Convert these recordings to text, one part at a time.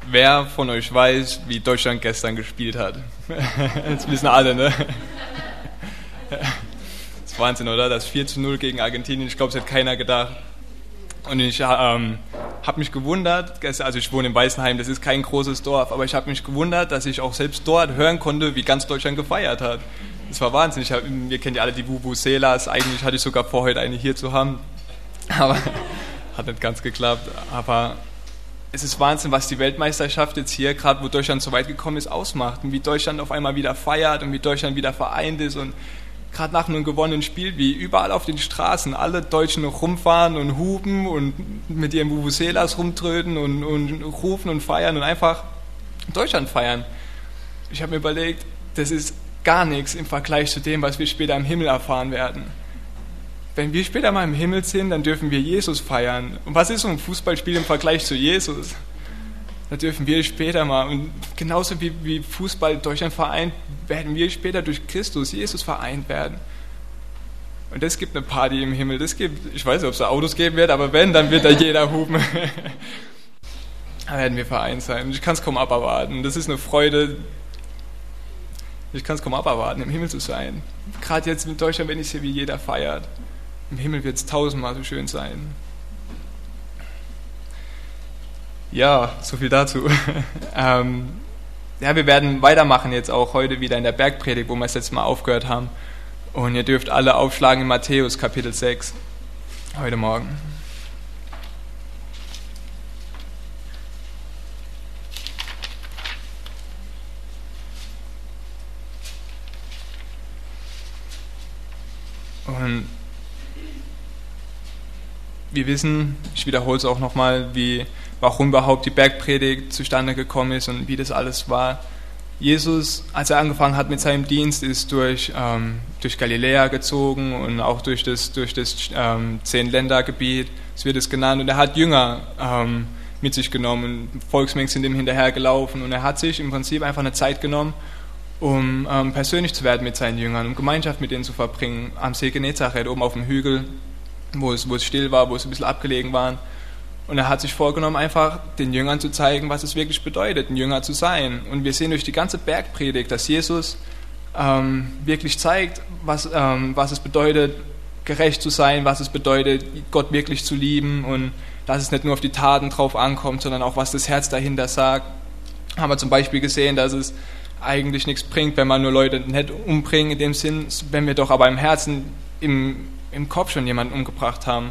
Wer von euch weiß, wie Deutschland gestern gespielt hat? Das wissen alle, ne? Das ist Wahnsinn, oder? Das 4:0 gegen Argentinien, ich glaube, es hat keiner gedacht. Und ich habe mich gewundert, also ich wohne in Weißenheim, das ist kein großes Dorf, aber ich habe mich gewundert, dass ich auch selbst dort hören konnte, wie ganz Deutschland gefeiert hat. Das war Wahnsinn. Wir kennen ja alle die Vuvuzelas, eigentlich hatte ich sogar vor, heute eine hier zu haben, aber hat nicht ganz geklappt. Aber es ist Wahnsinn, was die Weltmeisterschaft jetzt hier, gerade wo Deutschland so weit gekommen ist, ausmacht und wie Deutschland auf einmal wieder feiert und wie Deutschland wieder vereint ist und gerade nach einem gewonnenen Spiel, wie überall auf den Straßen alle Deutschen noch rumfahren und hupen und mit ihren Vuvuzelas rumtröten und rufen und feiern und einfach Deutschland feiern. Ich habe mir überlegt, das ist gar nichts im Vergleich zu dem, was wir später im Himmel erfahren werden. Wenn wir später mal im Himmel sind, dann dürfen wir Jesus feiern. Und was ist so ein Fußballspiel im Vergleich zu Jesus? Da dürfen wir später mal, und genauso wie Fußball Deutschland vereint, werden wir später durch Christus, Jesus, vereint werden. Und das gibt eine Party im Himmel. Ich weiß nicht, ob es da Autos geben wird, aber wenn, dann wird da jeder hupen. Da werden wir vereint sein. Und ich kann es kaum abarbeiten. Das ist eine Freude. Ich kann es kaum abarbeiten, im Himmel zu sein. Gerade jetzt in Deutschland, wenn ich sehe, wie jeder feiert. Im Himmel wird es 1000-mal so schön sein. Ja, so viel dazu. Wir werden weitermachen jetzt auch heute wieder in der Bergpredigt, wo wir das letzte Mal aufgehört haben. Und ihr dürft alle aufschlagen in Matthäus Kapitel 6 heute Morgen. Und wir wissen, ich wiederhole es auch nochmal, warum überhaupt die Bergpredigt zustande gekommen ist und wie das alles war. Jesus, als er angefangen hat mit seinem Dienst, ist durch Galiläa gezogen und auch durch das 10-Länder-Gebiet, so wird es genannt, und er hat Jünger mit sich genommen, Volksmengen sind ihm hinterhergelaufen und er hat sich im Prinzip einfach eine Zeit genommen, um persönlich zu werden mit seinen Jüngern, um Gemeinschaft mit ihnen zu verbringen, am See Genezareth, oben auf dem Hügel, wo es still war, wo es ein bisschen abgelegen war. Und er hat sich vorgenommen, einfach den Jüngern zu zeigen, was es wirklich bedeutet, ein Jünger zu sein. Und wir sehen durch die ganze Bergpredigt, dass Jesus wirklich zeigt, was es bedeutet, gerecht zu sein, was es bedeutet, Gott wirklich zu lieben und dass es nicht nur auf die Taten drauf ankommt, sondern auch, was das Herz dahinter sagt. Haben wir zum Beispiel gesehen, dass es eigentlich nichts bringt, wenn man nur Leute nicht umbringt, in dem Sinn, wenn wir doch aber im Herzen, im Kopf schon jemanden umgebracht haben.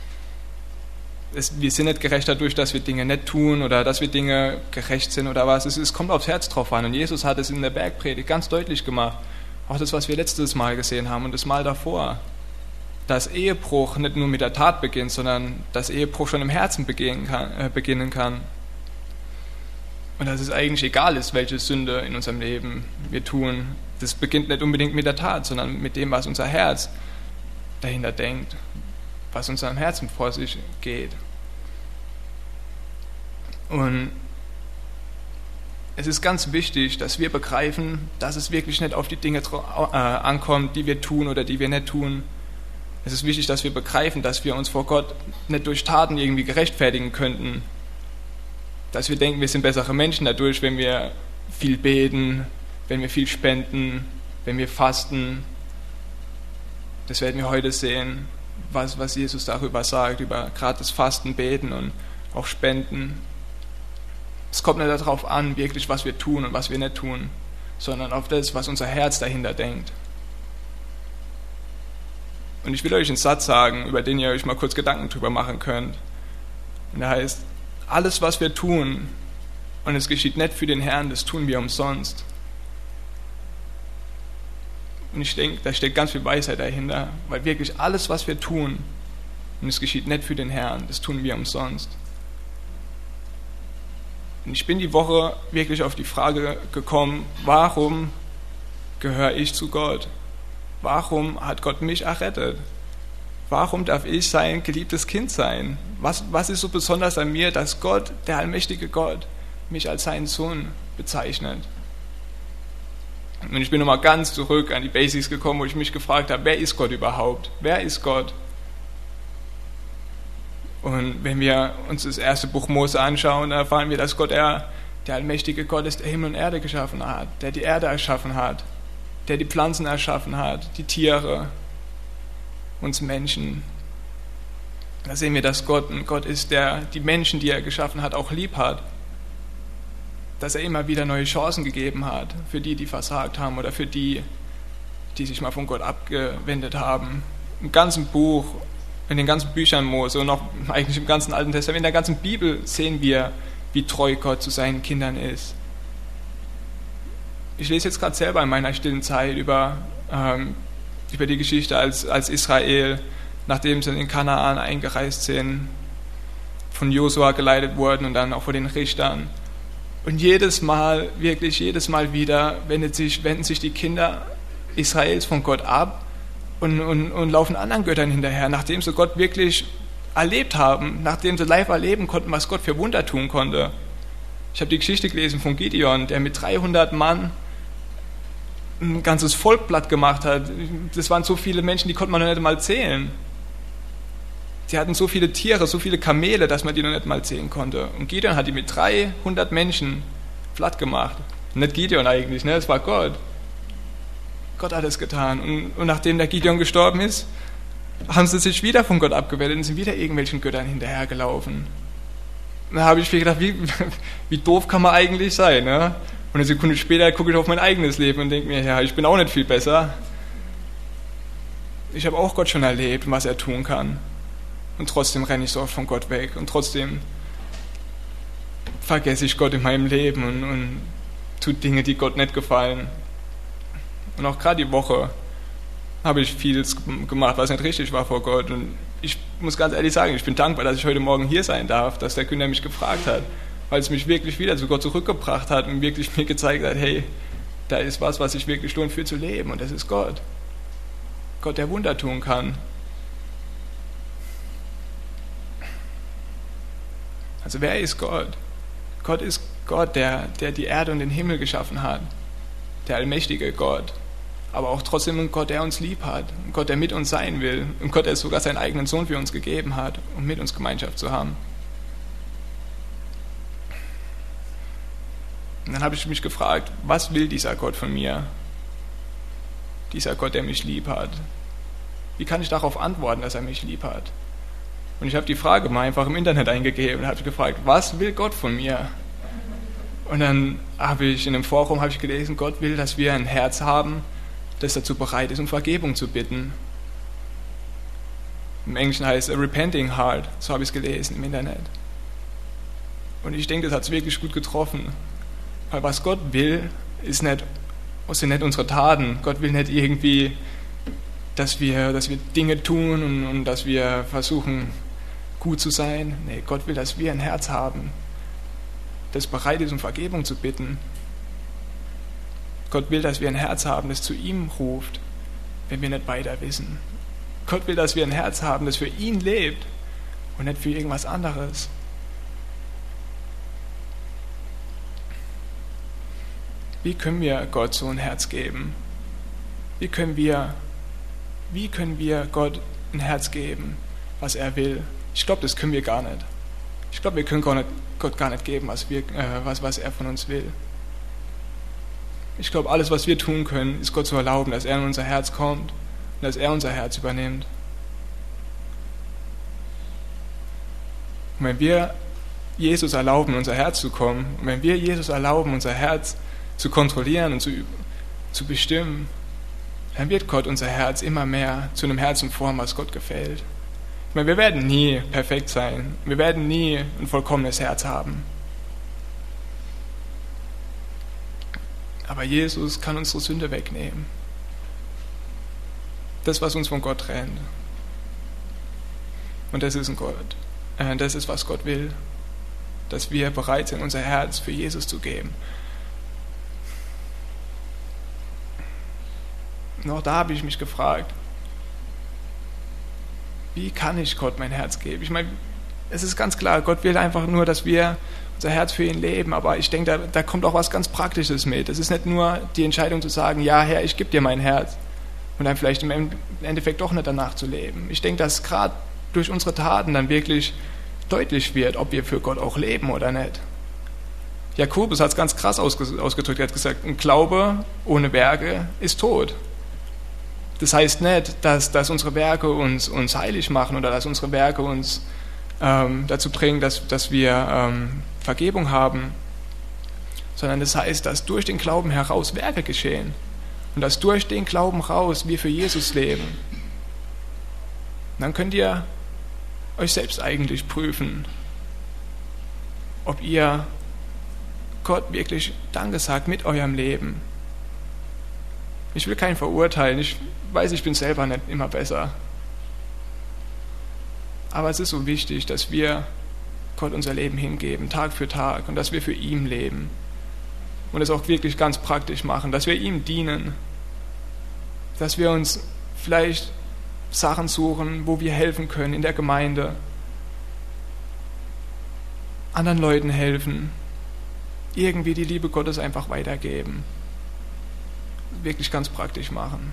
Wir sind nicht gerecht dadurch, dass wir Dinge nicht tun oder dass wir Dinge gerecht sind oder was. Es kommt aufs Herz drauf an. Und Jesus hat es in der Bergpredigt ganz deutlich gemacht. Auch das, was wir letztes Mal gesehen haben und das Mal davor. Dass Ehebruch nicht nur mit der Tat beginnt, sondern dass Ehebruch schon im Herzen beginnen kann. Und dass es eigentlich egal ist, welche Sünde in unserem Leben wir tun. Das beginnt nicht unbedingt mit der Tat, sondern mit dem, was unser Herz dahinter denkt, was unserem Herzen vor sich geht. Und es ist ganz wichtig, dass wir begreifen, dass es wirklich nicht auf die Dinge ankommt, die wir tun oder die wir nicht tun. Es ist wichtig, dass wir begreifen, dass wir uns vor Gott nicht durch Taten irgendwie gerechtfertigen könnten. Dass wir denken, wir sind bessere Menschen dadurch, wenn wir viel beten, wenn wir viel spenden, wenn wir fasten. Das werden wir heute sehen, was Jesus darüber sagt, über gerade das Fasten, Beten und auch Spenden. Es kommt nicht darauf an, wirklich, was wir tun und was wir nicht tun, sondern auf das, was unser Herz dahinter denkt. Und ich will euch einen Satz sagen, über den ihr euch mal kurz Gedanken drüber machen könnt. Und der heißt, alles, was wir tun, und es geschieht nicht für den Herrn, das tun wir umsonst. Und ich denke, da steckt ganz viel Weisheit dahinter, weil wirklich alles, was wir tun, und es geschieht nicht für den Herrn, das tun wir umsonst. Und ich bin die Woche wirklich auf die Frage gekommen, warum gehöre ich zu Gott? Warum hat Gott mich errettet? Warum darf ich sein geliebtes Kind sein? Was ist so besonders an mir, dass Gott, der allmächtige Gott, mich als seinen Sohn bezeichnet? Und ich bin nochmal ganz zurück an die Basics gekommen, wo ich mich gefragt habe, wer ist Gott überhaupt? Wer ist Gott? Und wenn wir uns das erste Buch Mose anschauen, dann erfahren wir, dass Gott Der allmächtige Gott ist, der Himmel und Erde geschaffen hat, der die Erde erschaffen hat, der die Pflanzen erschaffen hat, die Tiere, uns Menschen. Da sehen wir, dass Gott ein Gott ist, der die Menschen, die er geschaffen hat, auch lieb hat. Dass er immer wieder neue Chancen gegeben hat für die, die versagt haben oder für die, die sich mal von Gott abgewendet haben. Im ganzen Buch, in den ganzen Büchern Mose und auch eigentlich im ganzen Alten Testament, in der ganzen Bibel sehen wir, wie treu Gott zu seinen Kindern ist. Ich lese jetzt gerade selber in meiner stillen Zeit über die Geschichte, als Israel, nachdem sie in Kanaan eingereist sind, von Josua geleitet wurden und dann auch von den Richtern. Und jedes Mal wieder wenden sich die Kinder Israels von Gott ab und laufen anderen Göttern hinterher, nachdem sie Gott wirklich erlebt haben, nachdem sie live erleben konnten, was Gott für Wunder tun konnte. Ich habe die Geschichte gelesen von Gideon, der mit 300 Mann ein ganzes Volk platt gemacht hat. Das waren so viele Menschen, die konnte man noch nicht mal zählen. Die hatten so viele Tiere, so viele Kamele, dass man die noch nicht mal zählen konnte. Und Gideon hat die mit 300 Menschen platt gemacht. Nicht Gideon eigentlich, ne? Es war Gott. Gott hat es getan. Und nachdem der Gideon gestorben ist, haben sie sich wieder von Gott abgewendet und sind wieder irgendwelchen Göttern hinterhergelaufen. Da habe ich mir gedacht, wie doof kann man eigentlich sein, ne? Und eine Sekunde später gucke ich auf mein eigenes Leben und denke mir, ja, ich bin auch nicht viel besser. Ich habe auch Gott schon erlebt, was er tun kann. Und trotzdem renne ich so oft von Gott weg. Und trotzdem vergesse ich Gott in meinem Leben und tue Dinge, die Gott nicht gefallen. Und auch gerade die Woche habe ich vieles gemacht, was nicht richtig war vor Gott. Und ich muss ganz ehrlich sagen, ich bin dankbar, dass ich heute Morgen hier sein darf, dass der Günther mich gefragt hat, weil es mich wirklich wieder zu Gott zurückgebracht hat und wirklich mir gezeigt hat, hey, da ist was sich wirklich lohnt für zu leben. Und das ist Gott. Gott, der Wunder tun kann. Also wer ist Gott? Gott ist Gott, der die Erde und den Himmel geschaffen hat. Der allmächtige Gott. Aber auch trotzdem ein Gott, der uns lieb hat. Ein Gott, der mit uns sein will. Ein Gott, der sogar seinen eigenen Sohn für uns gegeben hat, um mit uns Gemeinschaft zu haben. Und dann habe ich mich gefragt, was will dieser Gott von mir? Dieser Gott, der mich lieb hat. Wie kann ich darauf antworten, dass er mich lieb hat? Und ich habe die Frage mal einfach im Internet eingegeben und habe gefragt, was will Gott von mir? Und dann habe ich in einem Forum gelesen, Gott will, dass wir ein Herz haben, das dazu bereit ist, um Vergebung zu bitten. Im Englischen heißt es a repenting heart, so habe ich es gelesen im Internet. Und ich denke, das hat es wirklich gut getroffen. Weil was Gott will, sind nicht unsere Taten. Gott will nicht irgendwie, dass wir Dinge tun und dass wir versuchen, gut zu sein. Nee, Gott will, dass wir ein Herz haben, das bereit ist, um Vergebung zu bitten. Gott will, dass wir ein Herz haben, das zu ihm ruft, wenn wir nicht weiter wissen. Gott will, dass wir ein Herz haben, das für ihn lebt und nicht für irgendwas anderes. Wie können wir Gott so ein Herz geben? Wie können wir Gott ein Herz geben, was er will? Ich glaube, das können wir gar nicht. Ich glaube, wir können Gott gar nicht geben, was er von uns will. Ich glaube, alles, was wir tun können, ist Gott zu erlauben, dass er in unser Herz kommt und dass er unser Herz übernimmt. Und wenn wir Jesus erlauben, in unser Herz zu kommen, und wenn wir Jesus erlauben, unser Herz zu kontrollieren und zu bestimmen, dann wird Gott unser Herz immer mehr zu einem Herzen formen, was Gott gefällt. Ich meine, wir werden nie perfekt sein. Wir werden nie ein vollkommenes Herz haben. Aber Jesus kann unsere Sünde wegnehmen. Das, was uns von Gott trennt. Und das ist ein Gott. Das ist, was Gott will. Dass wir bereit sind, unser Herz für Jesus zu geben. Und auch da habe ich mich gefragt, wie kann ich Gott mein Herz geben? Ich meine, es ist ganz klar, Gott will einfach nur, dass wir unser Herz für ihn leben, aber ich denke, da kommt auch was ganz Praktisches mit. Es ist nicht nur die Entscheidung zu sagen, ja Herr, ich gebe dir mein Herz und dann vielleicht im Endeffekt doch nicht danach zu leben. Ich denke, dass gerade durch unsere Taten dann wirklich deutlich wird, ob wir für Gott auch leben oder nicht. Jakobus hat es ganz krass ausgedrückt. Er hat gesagt, ein Glaube ohne Werke ist tot. Das heißt nicht, dass unsere Werke uns heilig machen oder dass unsere Werke uns dazu bringen, dass wir Vergebung haben, sondern das heißt, dass durch den Glauben heraus Werke geschehen und dass durch den Glauben raus wir für Jesus leben. Und dann könnt ihr euch selbst eigentlich prüfen, ob ihr Gott wirklich Danke sagt mit eurem Leben. Ich will keinen verurteilen, ich weiß, ich bin selber nicht immer besser. Aber es ist so wichtig, dass wir Gott unser Leben hingeben, Tag für Tag, und dass wir für ihn leben. Und es auch wirklich ganz praktisch machen, dass wir ihm dienen, dass wir uns vielleicht Sachen suchen, wo wir helfen können in der Gemeinde, anderen Leuten helfen, irgendwie die Liebe Gottes einfach weitergeben, wirklich ganz praktisch machen.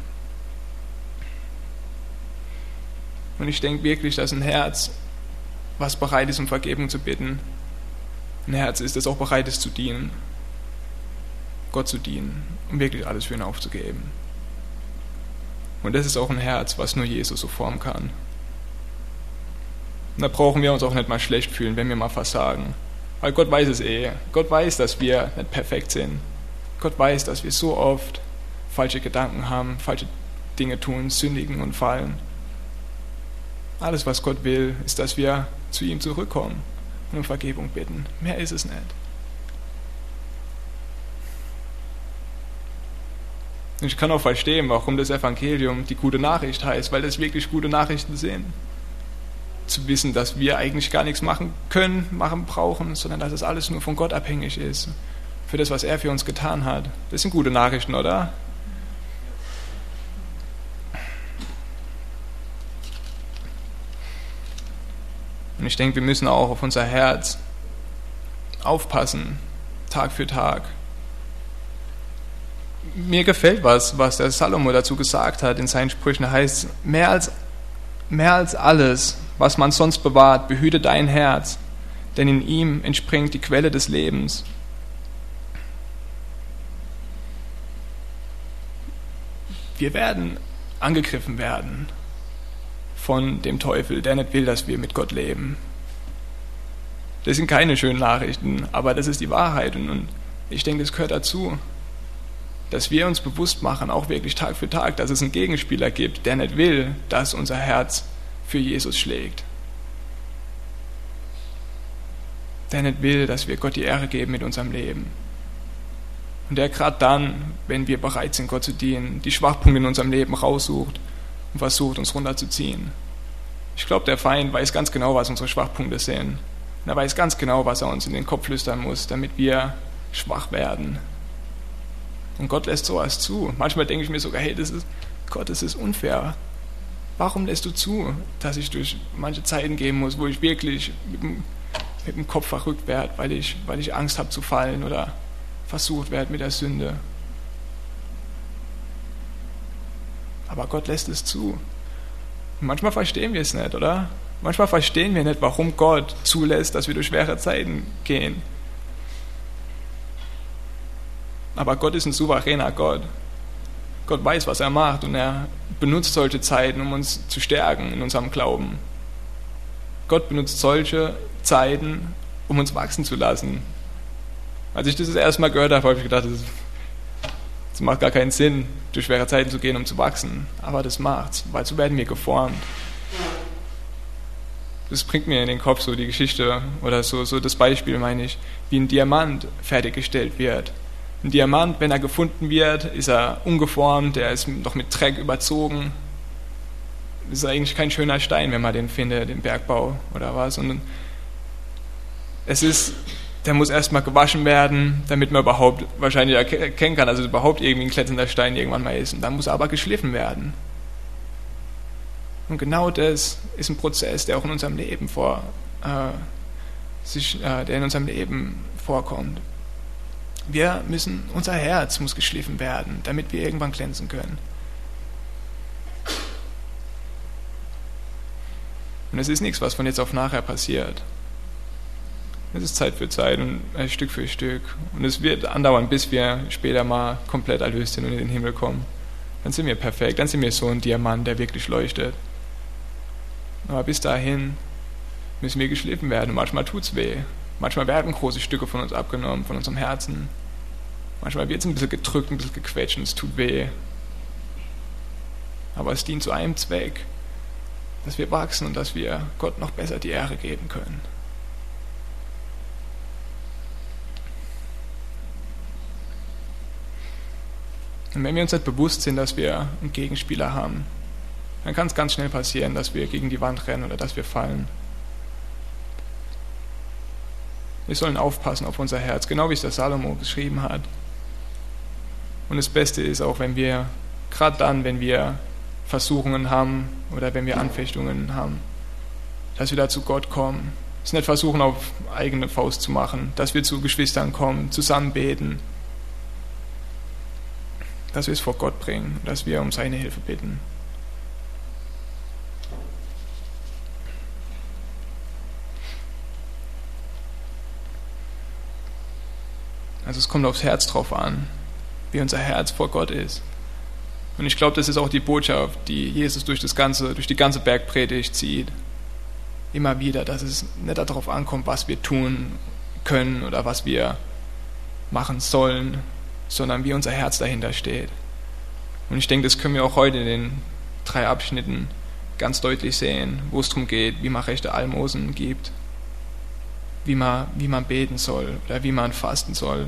Und ich denke wirklich, dass ein Herz, was bereit ist, um Vergebung zu bitten, ein Herz ist, das auch bereit ist zu dienen, Gott zu dienen, um wirklich alles für ihn aufzugeben. Und das ist auch ein Herz, was nur Jesus so formen kann. Und da brauchen wir uns auch nicht mal schlecht fühlen, wenn wir mal versagen. Weil Gott weiß es eh. Gott weiß, dass wir nicht perfekt sind. Gott weiß, dass wir so oft falsche Gedanken haben, falsche Dinge tun, sündigen und fallen. Alles, was Gott will, ist, dass wir zu ihm zurückkommen und um Vergebung bitten. Mehr ist es nicht. Und ich kann auch verstehen, warum das Evangelium die gute Nachricht heißt, weil das wirklich gute Nachrichten sind. Zu wissen, dass wir eigentlich gar nichts machen können, machen brauchen, sondern dass es alles nur von Gott abhängig ist. Für das, was er für uns getan hat. Das sind gute Nachrichten, oder? Und ich denke, wir müssen auch auf unser Herz aufpassen, Tag für Tag. Mir gefällt was der Salomo dazu gesagt hat in seinen Sprüchen. Da heißt, mehr als alles, was man sonst bewahrt, behüte dein Herz, denn in ihm entspringt die Quelle des Lebens. Wir werden angegriffen werden von dem Teufel, der nicht will, dass wir mit Gott leben. Das sind keine schönen Nachrichten, aber das ist die Wahrheit. Und ich denke, das gehört dazu, dass wir uns bewusst machen, auch wirklich Tag für Tag, dass es einen Gegenspieler gibt, der nicht will, dass unser Herz für Jesus schlägt. Der nicht will, dass wir Gott die Ehre geben mit unserem Leben. Und der gerade dann, wenn wir bereit sind, Gott zu dienen, die Schwachpunkte in unserem Leben raussucht und versucht, uns runterzuziehen. Ich glaube, der Feind weiß ganz genau, was unsere Schwachpunkte sind. Und er weiß ganz genau, was er uns in den Kopf flüstern muss, damit wir schwach werden. Und Gott lässt sowas zu. Manchmal denke ich mir sogar, hey, Gott, das ist unfair. Warum lässt du zu, dass ich durch manche Zeiten gehen muss, wo ich wirklich mit dem Kopf verrückt werde, weil ich Angst habe zu fallen oder versucht werde mit der Sünde? Aber Gott lässt es zu. Und manchmal verstehen wir es nicht, oder? Manchmal verstehen wir nicht, warum Gott zulässt, dass wir durch schwere Zeiten gehen. Aber Gott ist ein souveräner Gott. Gott weiß, was er macht, und er benutzt solche Zeiten, um uns zu stärken in unserem Glauben. Gott benutzt solche Zeiten, um uns wachsen zu lassen. Als ich das erste Mal gehört habe, habe ich gedacht, das macht gar keinen Sinn, durch schwere Zeiten zu gehen, um zu wachsen. Aber das macht's, weil so werden wir geformt. Das bringt mir in den Kopf so die Geschichte oder so das Beispiel, meine ich, wie ein Diamant fertiggestellt wird. Ein Diamant, wenn er gefunden wird, ist er ungeformt, der ist noch mit Dreck überzogen. Das ist eigentlich kein schöner Stein, wenn man den findet, im Bergbau oder was. Und der muss erstmal gewaschen werden, damit man überhaupt wahrscheinlich erkennen kann, dass es überhaupt irgendwie ein glänzender Stein irgendwann mal ist. Und dann muss er aber geschliffen werden. Und genau das ist ein Prozess, der auch in unserem Leben vorkommt. Unser Herz muss geschliffen werden, damit wir irgendwann glänzen können. Und es ist nichts, was von jetzt auf nachher passiert. Es ist Zeit für Zeit und Stück für Stück. Und es wird andauern, bis wir später mal komplett erlöst sind und in den Himmel kommen. Dann sind wir perfekt, dann sind wir so ein Diamant, der wirklich leuchtet. Aber bis dahin müssen wir geschliffen werden und manchmal tut's weh. Manchmal werden große Stücke von uns abgenommen, von unserem Herzen. Manchmal wird es ein bisschen gedrückt, ein bisschen gequetscht und es tut weh. Aber es dient zu einem Zweck, dass wir wachsen und dass wir Gott noch besser die Ehre geben können. Und wenn wir uns nicht bewusst sind, dass wir einen Gegenspieler haben, dann kann es ganz schnell passieren, dass wir gegen die Wand rennen oder dass wir fallen. Wir sollen aufpassen auf unser Herz, genau wie es der Salomo geschrieben hat. Und das Beste ist auch, wenn wir, gerade dann, wenn wir Versuchungen haben oder wenn wir Anfechtungen haben, dass wir da zu Gott kommen. Es nicht versuchen, auf eigene Faust zu machen, dass wir zu Geschwistern kommen, zusammen beten, dass wir es vor Gott bringen, dass wir um seine Hilfe bitten. Also es kommt aufs Herz drauf an, wie unser Herz vor Gott ist. Und ich glaube, das ist auch die Botschaft, die Jesus durch die ganze Bergpredigt zieht. Immer wieder, dass es nicht darauf ankommt, was wir tun können oder was wir machen sollen, sondern wie unser Herz dahinter steht. Und ich denke, das können wir auch heute in den 3 Abschnitten ganz deutlich sehen, wo es darum geht, wie man rechte Almosen gibt, wie man beten soll oder wie man fasten soll.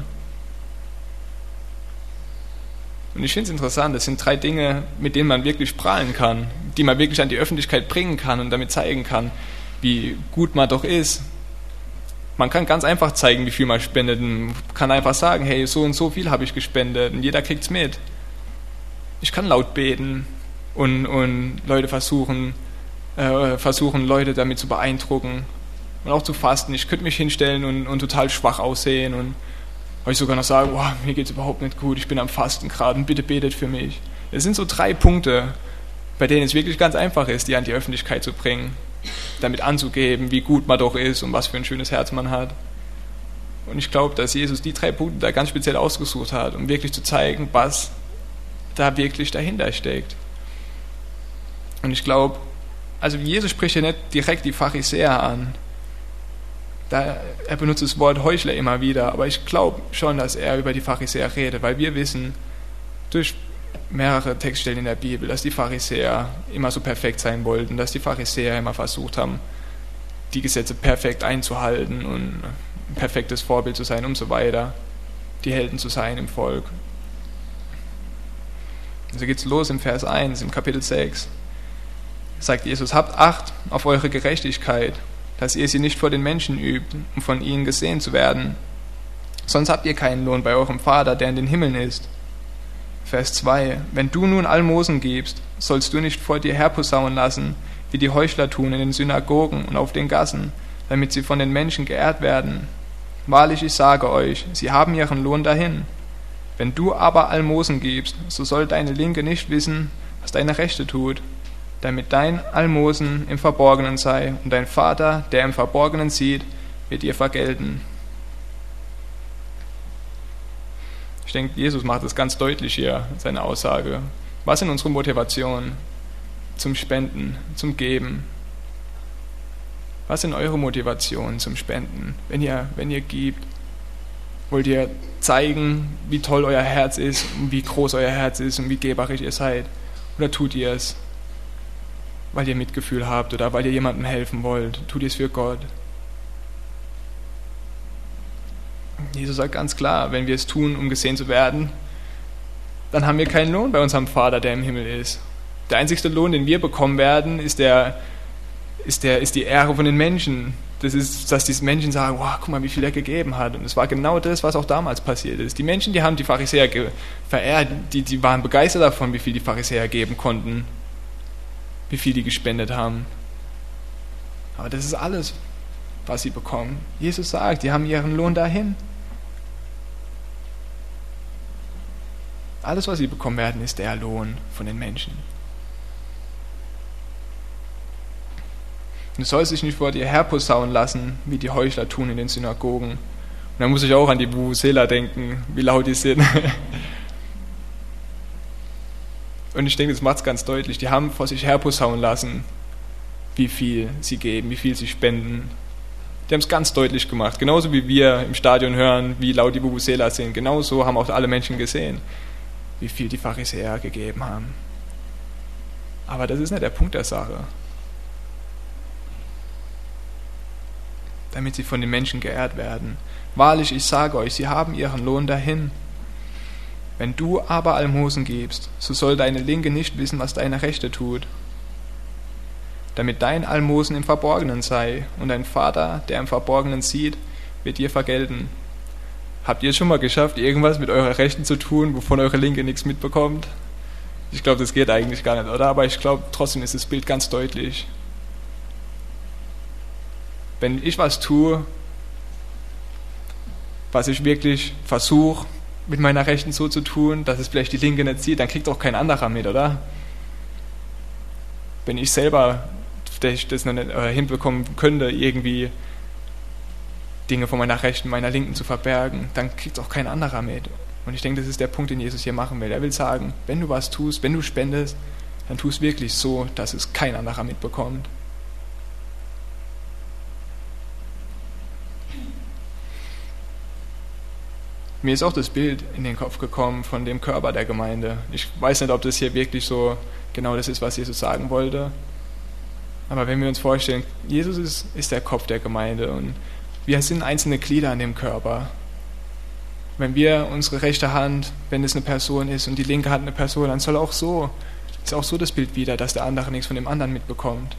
Und ich finde es interessant, das sind 3 Dinge, mit denen man wirklich prahlen kann, die man wirklich an die Öffentlichkeit bringen kann und damit zeigen kann, wie gut man doch ist. Man kann ganz einfach zeigen, wie viel man spendet. Man kann einfach sagen, hey, so und so viel habe ich gespendet und jeder kriegt es mit. Ich kann laut beten und Leute versuchen, Leute damit zu beeindrucken und auch zu fasten. Ich könnte mich hinstellen und total schwach aussehen und euch sogar noch sagen, wow, mir geht es überhaupt nicht gut, ich bin am Fasten gerade und bitte betet für mich. Das sind so 3 Punkte, bei denen es wirklich ganz einfach ist, die an die Öffentlichkeit zu bringen, damit anzugeben, wie gut man doch ist und was für ein schönes Herz man hat. Und ich glaube, dass Jesus die 3 Punkte da ganz speziell ausgesucht hat, um wirklich zu zeigen, was da wirklich dahinter steckt. Und ich glaube, also Jesus spricht ja nicht direkt die Pharisäer an. Er benutzt das Wort Heuchler immer wieder, aber ich glaube schon, dass er über die Pharisäer redet, weil wir wissen durch mehrere Textstellen in der Bibel, dass die Pharisäer immer so perfekt sein wollten, dass die Pharisäer immer versucht haben, die Gesetze perfekt einzuhalten und ein perfektes Vorbild zu sein und so weiter, die Helden zu sein im Volk. So geht's los im Vers 1, im Kapitel 6. Sagt Jesus, habt Acht auf eure Gerechtigkeit, dass ihr sie nicht vor den Menschen übt, um von ihnen gesehen zu werden. Sonst habt ihr keinen Lohn bei eurem Vater, der in den Himmeln ist. Vers 2. Wenn du nun Almosen gibst, sollst du nicht vor dir herposaunen lassen, wie die Heuchler tun in den Synagogen und auf den Gassen, damit sie von den Menschen geehrt werden. Wahrlich, ich sage euch, sie haben ihren Lohn dahin. Wenn du aber Almosen gibst, so soll deine Linke nicht wissen, was deine Rechte tut, damit dein Almosen im Verborgenen sei, und dein Vater, der im Verborgenen sieht, wird dir vergelten. Ich denke, Jesus macht es ganz deutlich hier, seine Aussage. Was sind unsere Motivationen zum Spenden, zum Geben? Was sind eure Motivationen zum Spenden, wenn ihr gebt? Wollt ihr zeigen, wie toll euer Herz ist und wie groß euer Herz ist und wie geberisch ihr seid? Oder tut ihr es, weil ihr Mitgefühl habt oder weil ihr jemandem helfen wollt? Tut ihr es für Gott? Jesus sagt ganz klar, wenn wir es tun, um gesehen zu werden, dann haben wir keinen Lohn bei unserem Vater, der im Himmel ist. Der einzigste Lohn, den wir bekommen werden, ist die Ehre von den Menschen. Das ist, dass die Menschen sagen, wow, guck mal, wie viel er gegeben hat. Und es war genau das, was auch damals passiert ist. Die Menschen, die haben die Pharisäer verehrt, die waren begeistert davon, wie viel die Pharisäer geben konnten, wie viel die gespendet haben. Aber das ist alles, was sie bekommen. Jesus sagt, die haben ihren Lohn dahin. Alles, was sie bekommen werden, ist der Lohn von den Menschen. du sollst dich nicht vor dir herposaunen lassen, wie die Heuchler tun in den Synagogen. Und da muss ich auch an die Vuvuzela denken, wie laut die sind. Und ich denke, das macht es ganz deutlich. Die haben vor sich herposaunen lassen, wie viel sie geben, wie viel sie spenden. Die haben es ganz deutlich gemacht. Genauso wie wir im Stadion hören, wie laut die Vuvuzela sind. Genauso haben auch alle Menschen gesehen, wie viel die Pharisäer gegeben haben. Aber das ist nicht der Punkt der Sache. Damit sie von den Menschen geehrt werden. Wahrlich, ich sage euch, sie haben ihren Lohn dahin. Wenn du aber Almosen gibst, so soll deine Linke nicht wissen, was deine Rechte tut, damit dein Almosen im Verborgenen sei, und dein Vater, der im Verborgenen sieht, wird dir vergelten. Habt ihr es schon mal geschafft, irgendwas mit eurer Rechten zu tun, wovon eure Linke nichts mitbekommt? Ich glaube, das geht eigentlich gar nicht, oder? Aber ich glaube, trotzdem ist das Bild ganz deutlich. Wenn ich was tue, was ich wirklich versuche, mit meiner Rechten so zu tun, dass es vielleicht die Linke nicht sieht, dann kriegt auch kein anderer mit, oder? Wenn ich selber das noch nicht hinbekommen könnte, irgendwie Dinge von meiner Rechten, meiner Linken zu verbergen, dann kriegt auch kein anderer mit. Und ich denke, das ist der Punkt, den Jesus hier machen will. Er will sagen, wenn du was tust, wenn du spendest, dann tu es wirklich so, dass es kein anderer mitbekommt. Mir ist auch das Bild in den Kopf gekommen von dem Körper der Gemeinde. Ich weiß nicht, ob das hier wirklich so genau das ist, was Jesus sagen wollte. Aber wenn wir uns vorstellen, Jesus ist der Kopf der Gemeinde und wir sind einzelne Glieder an dem Körper. Wenn wir unsere rechte Hand, wenn es eine Person ist und die linke Hand eine Person, dann ist auch so das Bild wieder, dass der andere nichts von dem anderen mitbekommt.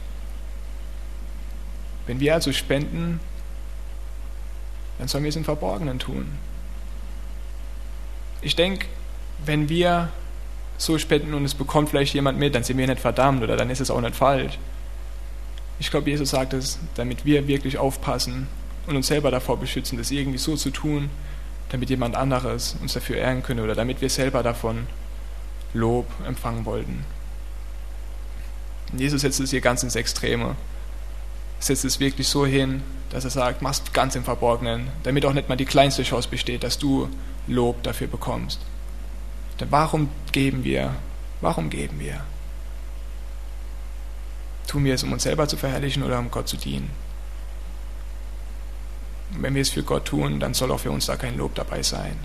Wenn wir also spenden, dann sollen wir es im Verborgenen tun. Ich denke, wenn wir so spenden und es bekommt vielleicht jemand mit, dann sind wir nicht verdammt oder dann ist es auch nicht falsch. Ich glaube, Jesus sagt es, damit wir wirklich aufpassen und uns selber davor beschützen, das irgendwie so zu tun, damit jemand anderes uns dafür ehren könnte oder damit wir selber davon Lob empfangen wollten. Und Jesus setzt es hier ganz ins Extreme. Er setzt es wirklich so hin, dass er sagt, mach's ganz im Verborgenen, damit auch nicht mal die kleinste Chance besteht, dass du Lob dafür bekommst. Denn warum geben wir? Warum geben wir? Tun wir es, um uns selber zu verherrlichen oder um Gott zu dienen? Und wenn wir es für Gott tun, dann soll auch für uns da kein Lob dabei sein.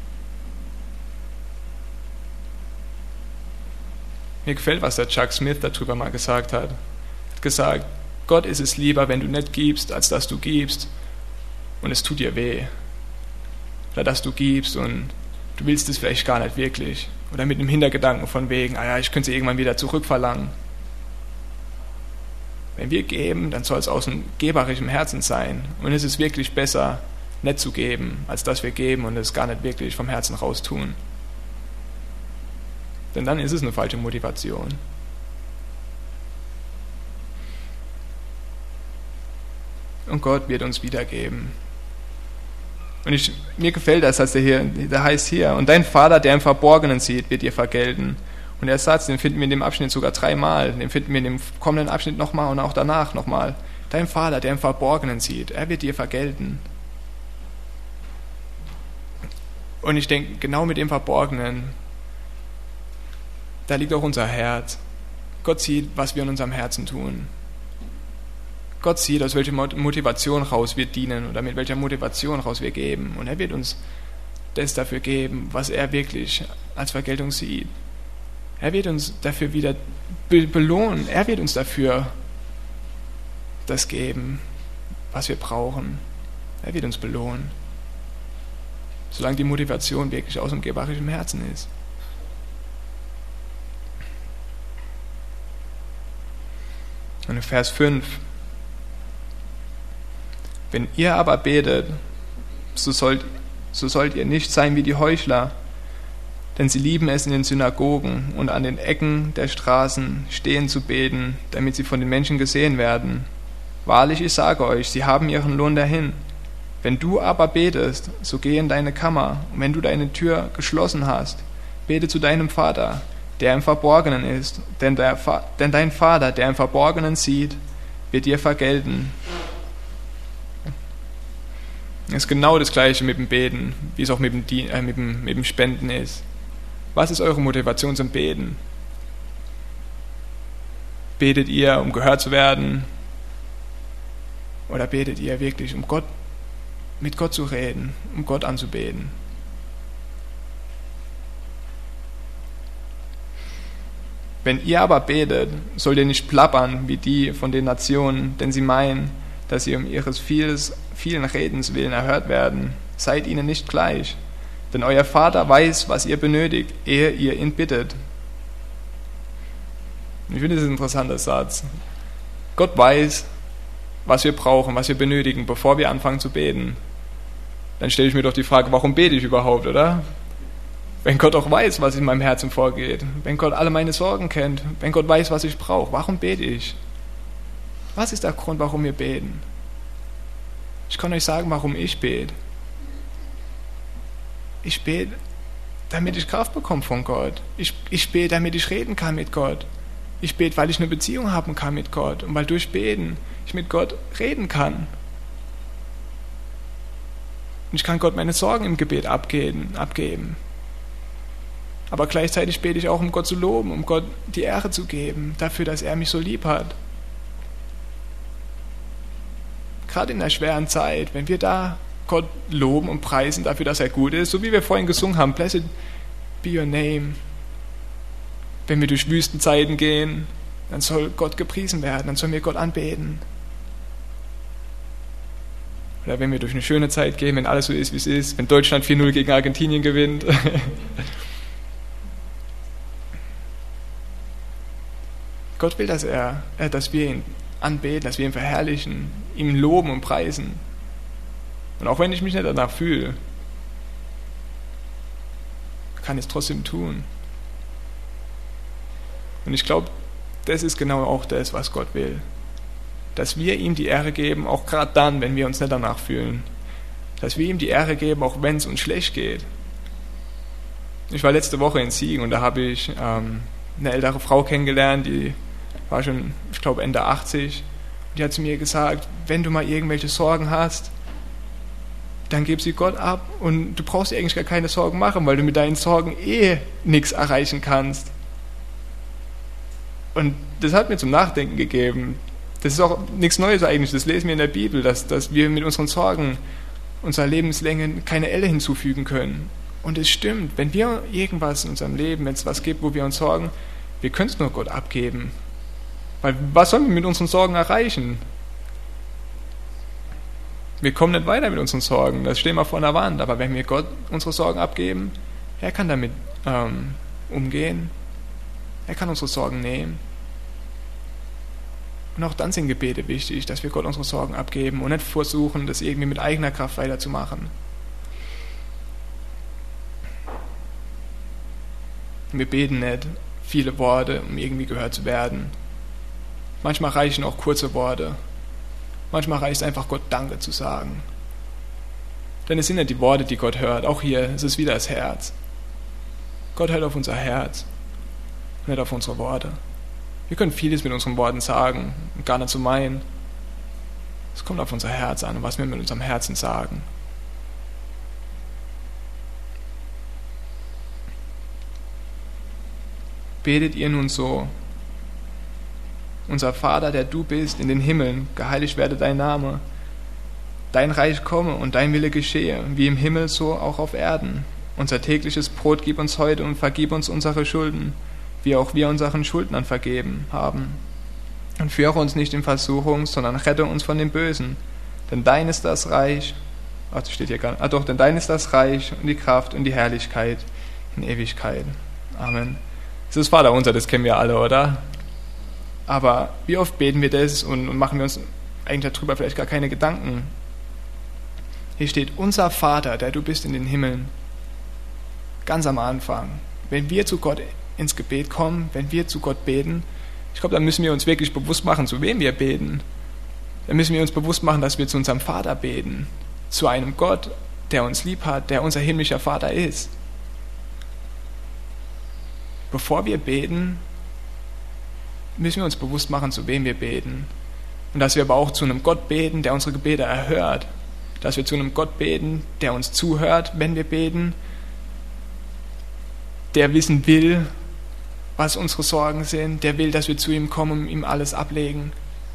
Mir gefällt, was der Chuck Smith darüber mal gesagt hat. Er hat gesagt, Gott ist es lieber, wenn du nicht gibst, als dass du gibst und es tut dir weh. Oder dass du gibst und du willst es vielleicht gar nicht wirklich. Oder mit einem Hintergedanken von wegen, ich könnte es irgendwann wieder zurückverlangen. Wenn wir geben, dann soll es aus einem geberischen Herzen sein. Und es ist wirklich besser, nicht zu geben, als dass wir geben und es gar nicht wirklich vom Herzen raus tun. Denn dann ist es eine falsche Motivation. Und Gott wird uns wiedergeben. Und mir gefällt das, dass da heißt hier, und dein Vater, der im Verborgenen sieht, wird dir vergelten. Und der Satz, den finden wir in dem Abschnitt sogar 3-mal, den finden wir in dem kommenden Abschnitt nochmal und auch danach nochmal. Dein Vater, der im Verborgenen sieht, er wird dir vergelten. Und ich denke, genau mit dem Verborgenen, da liegt auch unser Herz. Gott sieht, was wir in unserem Herzen tun. Gott sieht, aus welcher Motivation raus wir dienen oder mit welcher Motivation raus wir geben. Und er wird uns das dafür geben, was er wirklich als Vergeltung sieht. Er wird uns dafür wieder belohnen. Er wird uns dafür das geben, was wir brauchen. Er wird uns belohnen. Solange die Motivation wirklich aus dem geberischen Herzen ist. Und in Vers 5. Wenn ihr aber betet, so sollt ihr nicht sein wie die Heuchler, denn sie lieben es in den Synagogen und an den Ecken der Straßen stehen zu beten, damit sie von den Menschen gesehen werden. Wahrlich, ich sage euch, sie haben ihren Lohn dahin. Wenn du aber betest, so geh in deine Kammer, und wenn du deine Tür geschlossen hast, bete zu deinem Vater, der im Verborgenen ist, denn dein Vater, der im Verborgenen sieht, wird dir vergelten. Das ist genau das Gleiche mit dem Beten, wie es auch mit dem Spenden ist. Was ist eure Motivation zum Beten? Betet ihr, um gehört zu werden? Oder betet ihr wirklich, um mit Gott zu reden, um Gott anzubeten? Wenn ihr aber betet, sollt ihr nicht plappern wie die von den Nationen, denn sie meinen, dass sie um ihres vielen Redens willen erhört werden. Seid ihnen nicht gleich, denn euer Vater weiß, was ihr benötigt, ehe ihr ihn bittet. Ich finde, das ist ein interessanter Satz. Gott weiß, was wir brauchen, was wir benötigen, bevor wir anfangen zu beten. Dann stelle ich mir doch die Frage, warum bete ich überhaupt, oder? Wenn Gott auch weiß, was in meinem Herzen vorgeht, wenn Gott alle meine Sorgen kennt, wenn Gott weiß, was ich brauche, warum bete ich? Was ist der Grund, warum wir beten? Ich kann euch sagen, warum ich bete. Ich bete, damit ich Kraft bekomme von Gott. Ich bete, damit ich reden kann mit Gott. Ich bete, weil ich eine Beziehung haben kann mit Gott und weil durch Beten ich mit Gott reden kann. Und ich kann Gott meine Sorgen im Gebet abgeben. Aber gleichzeitig bete ich auch, um Gott zu loben, um Gott die Ehre zu geben, dafür, dass er mich so lieb hat. Gerade in der schweren Zeit, wenn wir da Gott loben und preisen dafür, dass er gut ist, so wie wir vorhin gesungen haben, Blessed be your name. Wenn wir durch Wüstenzeiten gehen, dann soll Gott gepriesen werden, dann sollen wir Gott anbeten. Oder wenn wir durch eine schöne Zeit gehen, wenn alles so ist, wie es ist, wenn Deutschland 4-0 gegen Argentinien gewinnt. Gott will, dass wir ihn anbeten, dass wir ihn verherrlichen, ihm loben und preisen. Und auch wenn ich mich nicht danach fühle, kann ich es trotzdem tun. Und ich glaube, das ist genau auch das, was Gott will. Dass wir ihm die Ehre geben, auch gerade dann, wenn wir uns nicht danach fühlen. Dass wir ihm die Ehre geben, auch wenn es uns schlecht geht. Ich war letzte Woche in Siegen und da habe ich eine ältere Frau kennengelernt, die war schon, ich glaube, Ende 80. Und die hat zu mir gesagt, wenn du mal irgendwelche Sorgen hast, dann gib sie Gott ab und du brauchst dir eigentlich gar keine Sorgen machen, weil du mit deinen Sorgen nichts erreichen kannst. Und das hat mir zum Nachdenken gegeben. Das ist auch nichts Neues eigentlich, das lesen wir in der Bibel, dass wir mit unseren Sorgen unserer Lebenslänge keine Elle hinzufügen können. Und es stimmt, wenn wir irgendwas in unserem Leben, wenn es was gibt, wo wir uns sorgen, wir können es nur Gott abgeben. Weil was sollen wir mit unseren Sorgen erreichen? Wir kommen nicht weiter mit unseren Sorgen, das stehen wir vor einer Wand. Aber wenn wir Gott unsere Sorgen abgeben, er kann damit umgehen. Er kann unsere Sorgen nehmen. Und auch dann sind Gebete wichtig, dass wir Gott unsere Sorgen abgeben und nicht versuchen, das irgendwie mit eigener Kraft weiterzumachen. Wir beten nicht viele Worte, um irgendwie gehört zu werden. Manchmal reichen auch kurze Worte. Manchmal reicht es einfach, Gott Danke zu sagen. Denn es sind nicht die Worte, die Gott hört. Auch hier ist es wieder das Herz. Gott hört auf unser Herz, nicht auf unsere Worte. Wir können vieles mit unseren Worten sagen und gar nicht so meinen. Es kommt auf unser Herz an und was wir mit unserem Herzen sagen. Betet ihr nun so: Unser Vater, der du bist in den Himmeln, geheiligt werde dein Name. Dein Reich komme und dein Wille geschehe, wie im Himmel so auch auf Erden. Unser tägliches Brot gib uns heute und vergib uns unsere Schulden, wie auch wir unseren Schuldnern vergeben haben. Und führe uns nicht in Versuchung, sondern rette uns von dem Bösen. Denn dein ist das Reich, denn dein ist das Reich und die Kraft und die Herrlichkeit in Ewigkeit. Amen. Das ist Vater unser, das kennen wir alle, oder? Aber wie oft beten wir das und machen wir uns eigentlich darüber vielleicht gar keine Gedanken? Hier steht: Unser Vater, der du bist in den Himmeln. Ganz am Anfang. Wenn wir zu Gott ins Gebet kommen, wenn wir zu Gott beten, ich glaube, dann müssen wir uns wirklich bewusst machen, zu wem wir beten. Dann müssen wir uns bewusst machen, dass wir zu unserem Vater beten. Zu einem Gott, der uns lieb hat, der unser himmlischer Vater ist. Bevor wir beten, müssen wir uns bewusst machen, zu wem wir beten. Und dass wir aber auch zu einem Gott beten, der unsere Gebete erhört. Dass wir zu einem Gott beten, der uns zuhört, wenn wir beten, der wissen will, was unsere Sorgen sind, der will, dass wir zu ihm kommen und ihm alles ablegen.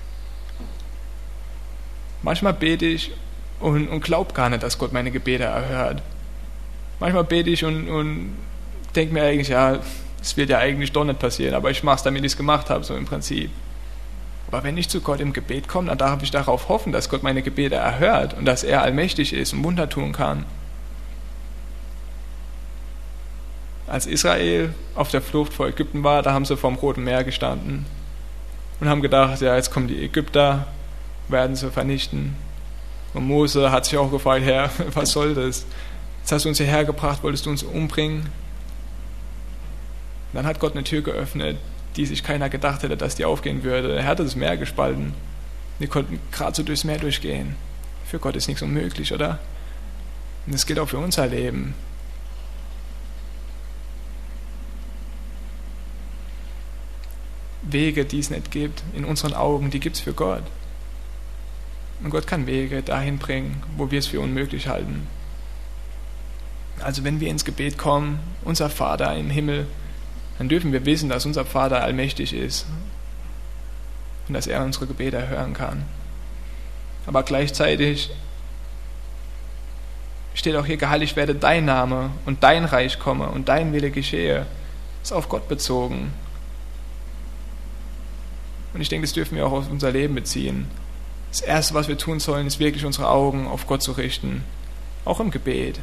Manchmal bete ich und glaube gar nicht, dass Gott meine Gebete erhört. Manchmal bete ich und denke mir eigentlich, ja, es wird ja eigentlich doch nicht passieren, aber ich mache es, damit ich es gemacht habe, so im Prinzip. Aber wenn ich zu Gott im Gebet komme, dann darf ich darauf hoffen, dass Gott meine Gebete erhört und dass er allmächtig ist und Wunder tun kann. Als Israel auf der Flucht vor Ägypten war, da haben sie vorm Roten Meer gestanden und haben gedacht, ja, jetzt kommen die Ägypter, werden sie vernichten. Und Mose hat sich auch gefragt, Herr, was soll das? Jetzt hast du uns hierher gebracht, wolltest du uns umbringen? Und dann hat Gott eine Tür geöffnet, die sich keiner gedacht hätte, dass die aufgehen würde. Er hatte das Meer gespalten. Die konnten gerade so durchs Meer durchgehen. Für Gott ist nichts unmöglich, oder? Und das gilt auch für unser Leben. Wege, die es nicht gibt, in unseren Augen, die gibt es für Gott. Und Gott kann Wege dahin bringen, wo wir es für unmöglich halten. Also wenn wir ins Gebet kommen, unser Vater im Himmel, dann dürfen wir wissen, dass unser Vater allmächtig ist und dass er unsere Gebete hören kann. Aber gleichzeitig steht auch hier, geheiligt werde dein Name und dein Reich komme und dein Wille geschehe. Das ist auf Gott bezogen. Und ich denke, das dürfen wir auch auf unser Leben beziehen. Das Erste, was wir tun sollen, ist wirklich unsere Augen auf Gott zu richten. Auch im Gebet.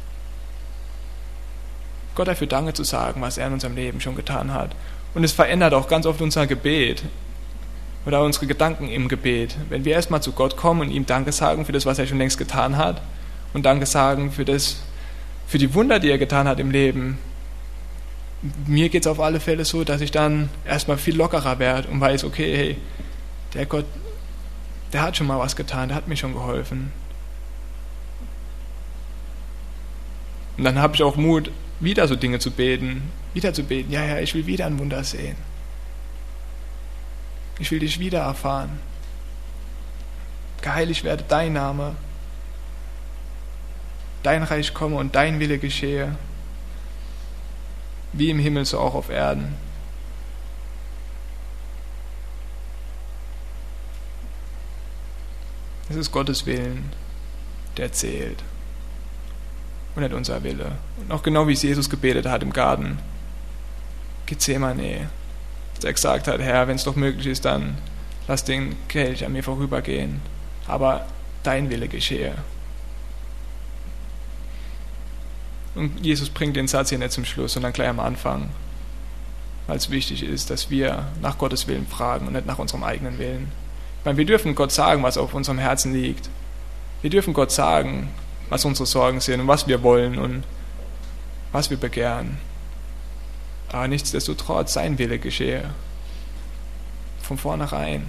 Gott dafür Danke zu sagen, was er in unserem Leben schon getan hat. Und es verändert auch ganz oft unser Gebet oder unsere Gedanken im Gebet. Wenn wir erstmal zu Gott kommen und ihm Danke sagen für das, was er schon längst getan hat und Danke sagen für die Wunder, die er getan hat im Leben. Mir geht es auf alle Fälle so, dass ich dann erstmal viel lockerer werde und weiß, okay, hey, der Gott, der hat schon mal was getan, der hat mir schon geholfen. Und dann habe ich auch Mut, wieder so Dinge zu beten, ja, ich will wieder ein Wunder sehen. Ich will dich wieder erfahren. Geheiligt werde dein Name, dein Reich komme und dein Wille geschehe, wie im Himmel, so auch auf Erden. Es ist Gottes Willen, der zählt. Und nicht unser Wille. Und auch genau wie es Jesus gebetet hat im Garten. Gethsemane. Als er gesagt hat, Herr, wenn es doch möglich ist, dann lass den Kelch an mir vorübergehen. Aber dein Wille geschehe. Und Jesus bringt den Satz hier nicht zum Schluss, sondern gleich am Anfang. Weil es wichtig ist, dass wir nach Gottes Willen fragen und nicht nach unserem eigenen Willen. Ich meine, wir dürfen Gott sagen, was auf unserem Herzen liegt. Wir dürfen Gott sagen, was unsere Sorgen sind und was wir wollen und was wir begehren. Aber nichtsdestotrotz sein Wille geschehe. Von vornherein.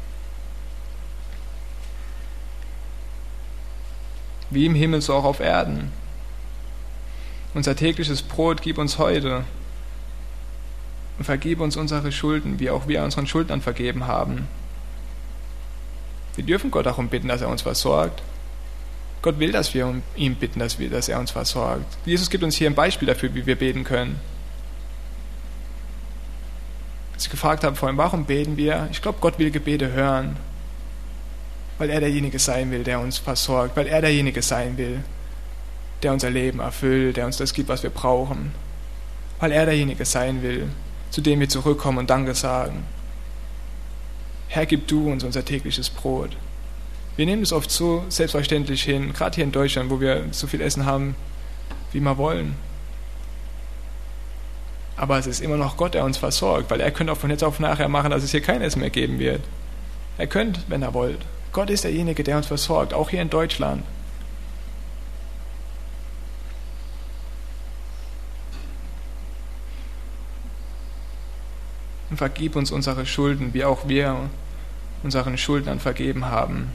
Wie im Himmel, so auch auf Erden. Unser tägliches Brot gib uns heute und vergib uns unsere Schulden, wie auch wir unseren Schuldnern vergeben haben. Wir dürfen Gott darum bitten, dass er uns versorgt. Gott will, dass wir um ihn bitten, dass er uns versorgt. Jesus gibt uns hier ein Beispiel dafür, wie wir beten können. Als ich gefragt habe vorhin, warum beten wir? Ich glaube, Gott will Gebete hören, weil er derjenige sein will, der uns versorgt, weil er derjenige sein will, der unser Leben erfüllt, der uns das gibt, was wir brauchen, weil er derjenige sein will, zu dem wir zurückkommen und Danke sagen. Herr, gib du uns unser tägliches Brot. Wir nehmen es oft so selbstverständlich hin, gerade hier in Deutschland, wo wir so viel Essen haben, wie wir wollen. Aber es ist immer noch Gott, der uns versorgt, weil er könnte auch von jetzt auf nachher machen, dass es hier kein Essen mehr geben wird. Er könnte, wenn er wollt. Gott ist derjenige, der uns versorgt, auch hier in Deutschland. Und vergib uns unsere Schulden, wie auch wir unseren Schuldnern vergeben haben.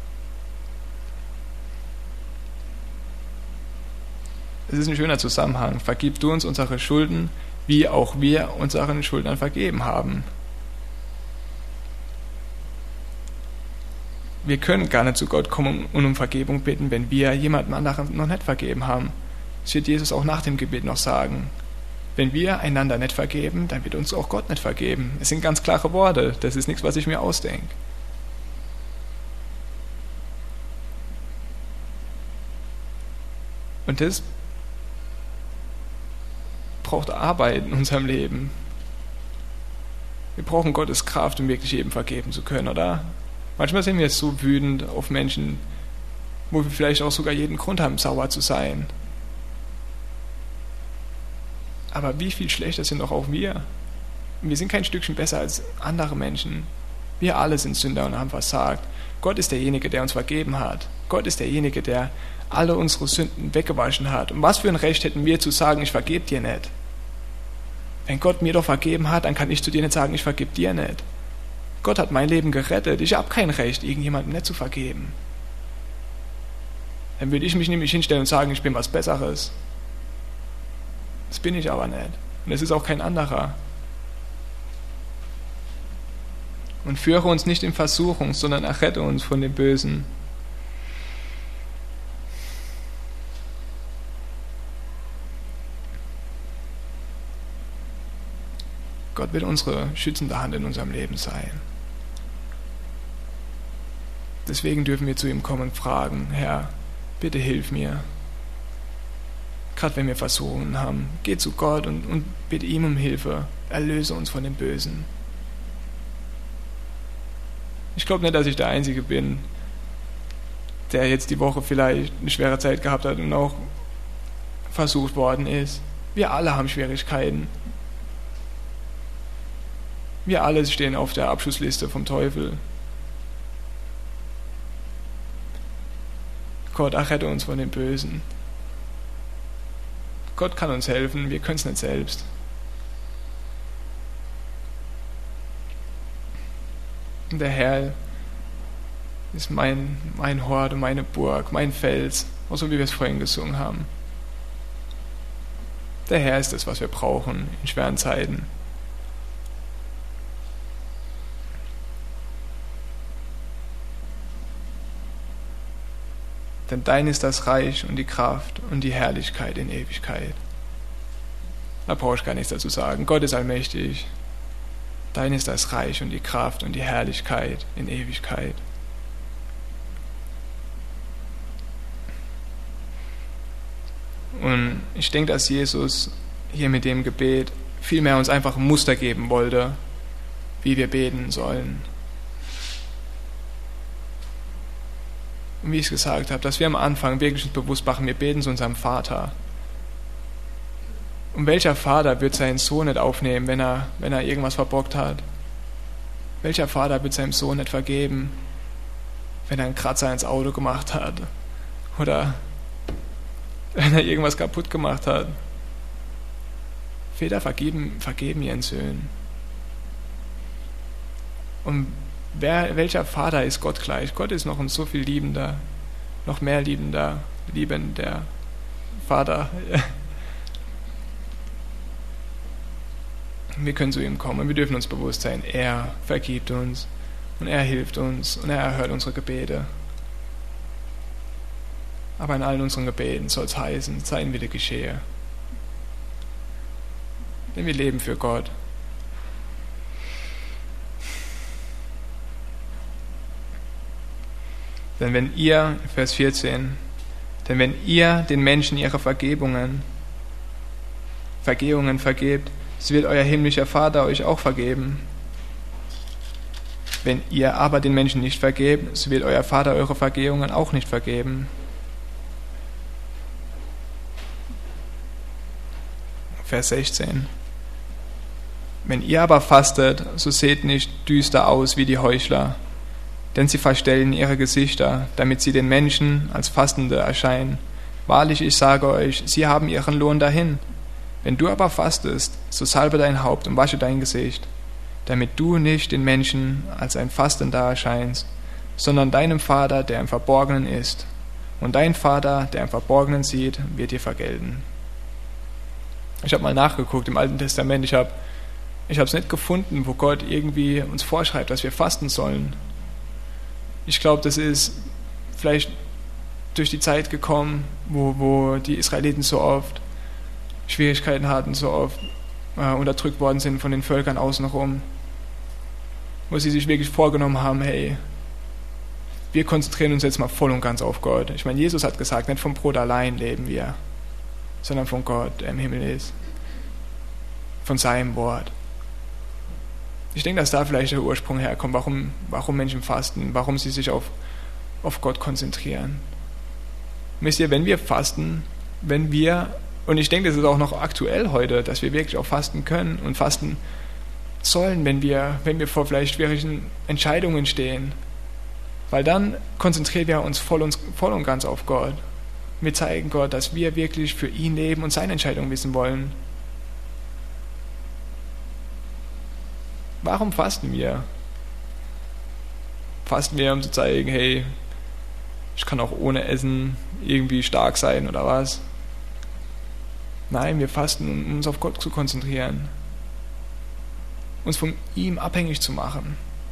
Es ist ein schöner Zusammenhang. Vergib du uns unsere Schulden, wie auch wir unseren Schuldnern vergeben haben. wir können gar nicht zu Gott kommen und um Vergebung bitten, wenn wir jemandem anderen noch nicht vergeben haben. Das wird Jesus auch nach dem Gebet noch sagen. Wenn wir einander nicht vergeben, dann wird uns auch Gott nicht vergeben. Es sind ganz klare Worte. Das ist nichts, was ich mir ausdenke. Und das braucht Arbeit in unserem Leben. Wir brauchen Gottes Kraft, um wirklich jedem vergeben zu können, oder? Manchmal sind wir so wütend auf Menschen, wo wir vielleicht auch sogar jeden Grund haben, sauer zu sein. Aber wie viel schlechter sind doch auch wir? Wir sind kein Stückchen besser als andere Menschen. Wir alle sind Sünder und haben versagt. Gott ist derjenige, der uns vergeben hat. Gott ist derjenige, der alle unsere Sünden weggewaschen hat. Und was für ein Recht hätten wir zu sagen, ich vergebe dir nicht? Wenn Gott mir doch vergeben hat, dann kann ich zu dir nicht sagen, ich vergebe dir nicht. Gott hat mein Leben gerettet. Ich habe kein Recht, irgendjemandem nicht zu vergeben. Dann würde ich mich nämlich hinstellen und sagen, ich bin was Besseres. Das bin ich aber nicht. Und es ist auch kein anderer. Und führe uns nicht in Versuchung, sondern errette uns von dem Bösen. Gott will unsere schützende Hand in unserem Leben sein. Deswegen dürfen wir zu ihm kommen und fragen, Herr, bitte hilf mir. Gerade wenn wir Versuchungen haben, geh zu Gott und bitte ihm um Hilfe. Erlöse uns von dem Bösen. Ich glaube nicht, dass ich der Einzige bin, der jetzt die Woche vielleicht eine schwere Zeit gehabt hat und auch versucht worden ist. Wir alle haben Schwierigkeiten. Wir alle stehen auf der Abschussliste vom Teufel. Gott, errette uns von dem Bösen. Gott kann uns helfen, wir können es nicht selbst. Und der Herr ist mein Hort und meine Burg, mein Fels, auch so wie wir es vorhin gesungen haben. Der Herr ist das, was wir brauchen in schweren Zeiten. Denn dein ist das Reich und die Kraft und die Herrlichkeit in Ewigkeit. Da brauche ich gar nichts dazu sagen. Gott ist allmächtig. Dein ist das Reich und die Kraft und die Herrlichkeit in Ewigkeit. Und ich denke, dass Jesus hier mit dem Gebet vielmehr uns einfach ein Muster geben wollte, wie wir beten sollen. Und wie ich es gesagt habe, dass wir am Anfang wirklich uns bewusst machen, wir beten zu unserem Vater. Und welcher Vater wird seinen Sohn nicht aufnehmen, wenn er irgendwas verbockt hat? Welcher Vater wird seinem Sohn nicht vergeben, wenn er einen Kratzer ins Auto gemacht hat? Oder wenn er irgendwas kaputt gemacht hat? Väter vergeben ihren Söhnen. Und welcher Vater ist Gott gleich? Gott ist noch ein so viel liebender, noch mehr liebender Vater. Wir können zu ihm kommen und wir dürfen uns bewusst sein, er vergibt uns und er hilft uns und er erhört unsere Gebete. Aber in allen unseren Gebeten soll es heißen, sein Wille geschehe. Denn wir leben für Gott. Denn wenn ihr, Vers 14, wenn ihr den Menschen ihre Vergehungen vergebt, so wird euer himmlischer Vater euch auch vergeben. Wenn ihr aber den Menschen nicht vergebt, so wird euer Vater eure Vergehungen auch nicht vergeben. Vers 16. Wenn ihr aber fastet, so seht nicht düster aus wie die Heuchler, denn sie verstellen ihre Gesichter, damit sie den Menschen als Fastende erscheinen. Wahrlich, ich sage euch, sie haben ihren Lohn dahin. Wenn du aber fastest, so salbe dein Haupt und wasche dein Gesicht, damit du nicht den Menschen als ein Fastender erscheinst, sondern deinem Vater, der im Verborgenen ist. Und dein Vater, der im Verborgenen sieht, wird dir vergelten. Ich habe mal nachgeguckt im Alten Testament. Ich habe es nicht gefunden, wo Gott irgendwie uns vorschreibt, dass wir fasten sollen. Ich glaube, das ist vielleicht durch die Zeit gekommen, wo die Israeliten so oft Schwierigkeiten hatten, so oft unterdrückt worden sind von den Völkern außenrum, wo sie sich wirklich vorgenommen haben, hey, wir konzentrieren uns jetzt mal voll und ganz auf Gott. Ich meine, Jesus hat gesagt, nicht vom Brot allein leben wir, sondern von Gott, der im Himmel ist, von seinem Wort. Ich denke, dass da vielleicht der Ursprung herkommt, warum Menschen fasten, warum sie sich auf Gott konzentrieren. Wisst ihr, wenn wir fasten, und ich denke, das ist auch noch aktuell heute, dass wir wirklich auch fasten können und fasten sollen, wenn wir vor vielleicht schwierigen Entscheidungen stehen. Weil dann konzentrieren wir uns voll und ganz auf Gott. Wir zeigen Gott, dass wir wirklich für ihn leben und seine Entscheidung wissen wollen. Warum fasten wir? Fasten wir, um zu zeigen, hey, ich kann auch ohne Essen irgendwie stark sein oder was? Nein, wir fasten, um uns auf Gott zu konzentrieren. Uns von ihm abhängig zu machen.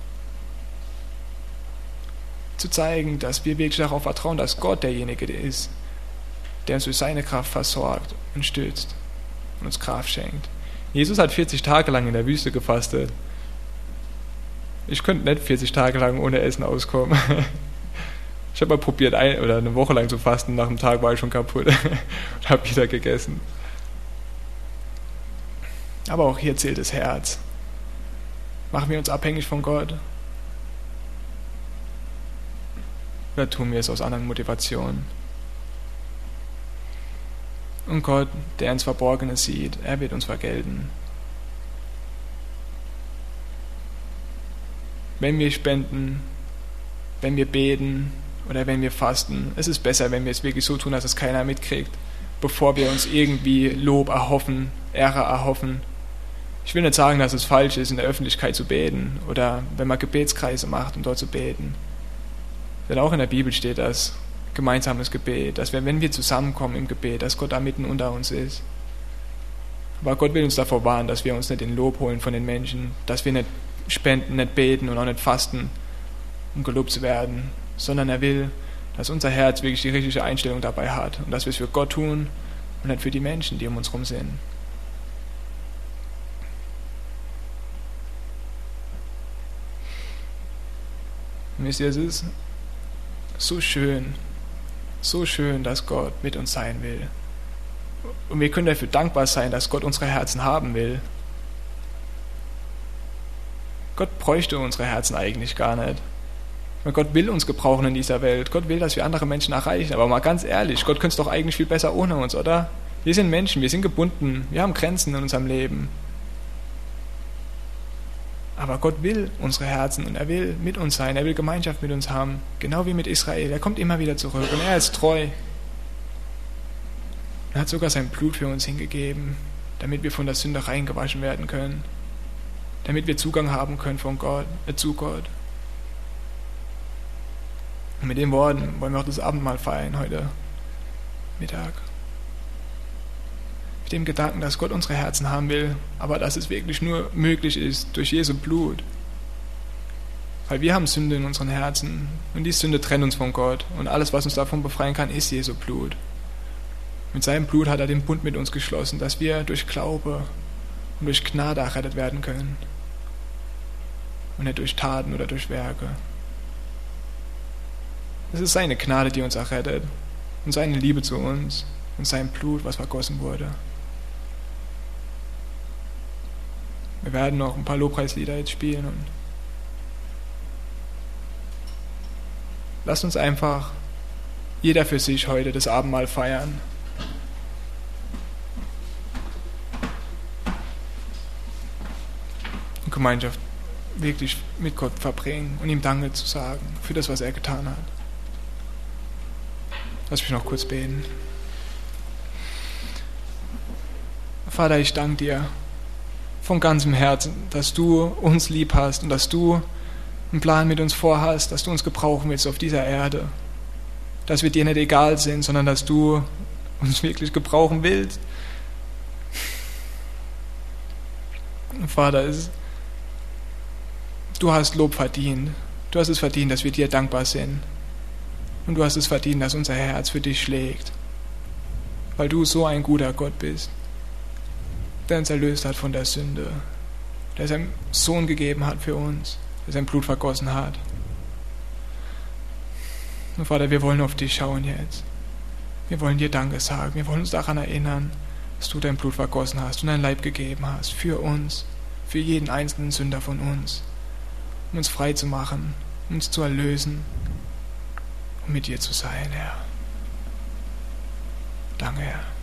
Zu zeigen, dass wir wirklich darauf vertrauen, dass Gott derjenige ist, der uns durch seine Kraft versorgt und stützt und uns Kraft schenkt. Jesus hat 40 Tage lang in der Wüste gefastet. Ich könnte nicht 40 Tage lang ohne Essen auskommen. Ich habe mal probiert, eine Woche lang zu fasten. Nach einem Tag war ich schon kaputt und habe wieder gegessen. Aber auch hier zählt das Herz. Machen wir uns abhängig von Gott? Oder tun wir es aus anderen Motivationen? Und Gott, der ins Verborgene sieht, er wird uns vergelten. Wenn wir spenden, wenn wir beten oder wenn wir fasten, es ist besser, wenn wir es wirklich so tun, dass es keiner mitkriegt, bevor wir uns irgendwie Lob erhoffen, Ehre erhoffen. Ich will nicht sagen, dass es falsch ist, in der Öffentlichkeit zu beten oder wenn man Gebetskreise macht, um dort zu beten. Denn auch in der Bibel steht das gemeinsames Gebet, dass wenn wir zusammenkommen im Gebet, dass Gott da mitten unter uns ist. Aber Gott will uns davor warnen, dass wir uns nicht den Lob holen von den Menschen, dass wir nicht spenden, nicht beten und auch nicht fasten, um gelobt zu werden, sondern er will, dass unser Herz wirklich die richtige Einstellung dabei hat und dass wir es für Gott tun und nicht für die Menschen, die um uns herum sind. Und wisst ihr, es ist so schön, dass Gott mit uns sein will. Und wir können dafür dankbar sein, dass Gott unsere Herzen haben will. Gott bräuchte unsere Herzen eigentlich gar nicht. Weil Gott will uns gebrauchen in dieser Welt. Gott will, dass wir andere Menschen erreichen. Aber mal ganz ehrlich, Gott könnte es doch eigentlich viel besser ohne uns, oder? Wir sind Menschen, wir sind gebunden, wir haben Grenzen in unserem Leben. Aber Gott will unsere Herzen und er will mit uns sein, er will Gemeinschaft mit uns haben, genau wie mit Israel. Er kommt immer wieder zurück und er ist treu. Er hat sogar sein Blut für uns hingegeben, damit wir von der Sünde reingewaschen werden können, damit wir Zugang haben können zu Gott. Und mit den Worten wollen wir auch das Abendmahl feiern heute Mittag. Mit dem Gedanken, dass Gott unsere Herzen haben will, aber dass es wirklich nur möglich ist durch Jesu Blut. Weil wir haben Sünde in unseren Herzen und die Sünde trennt uns von Gott und alles, was uns davon befreien kann, ist Jesu Blut. Mit seinem Blut hat er den Bund mit uns geschlossen, dass wir durch Glaube und durch Gnade errettet werden können und nicht durch Taten oder durch Werke. Es ist seine Gnade, die uns errettet und seine Liebe zu uns und sein Blut, was vergossen wurde. Wir werden noch ein paar Lobpreislieder jetzt spielen und lasst uns einfach jeder für sich heute das Abendmahl feiern. Und Gemeinschaft wirklich mit Gott verbringen und ihm Danke zu sagen für das, was er getan hat. Lass mich noch kurz beten. Vater, ich danke dir von ganzem Herzen, dass du uns lieb hast und dass du einen Plan mit uns vorhast, dass du uns gebrauchen willst auf dieser Erde. Dass wir dir nicht egal sind, sondern dass du uns wirklich gebrauchen willst. Vater, du hast Lob verdient. Du hast es verdient, dass wir dir dankbar sind. Und du hast es verdient, dass unser Herz für dich schlägt. Weil du so ein guter Gott bist, der uns erlöst hat von der Sünde, der seinen Sohn gegeben hat für uns, der sein Blut vergossen hat. Und Vater, wir wollen auf dich schauen jetzt. Wir wollen dir Danke sagen. Wir wollen uns daran erinnern, dass du dein Blut vergossen hast und dein Leib gegeben hast für uns, für jeden einzelnen Sünder von uns, um uns frei zu machen, um uns zu erlösen, um mit dir zu sein, Herr. Danke, Herr.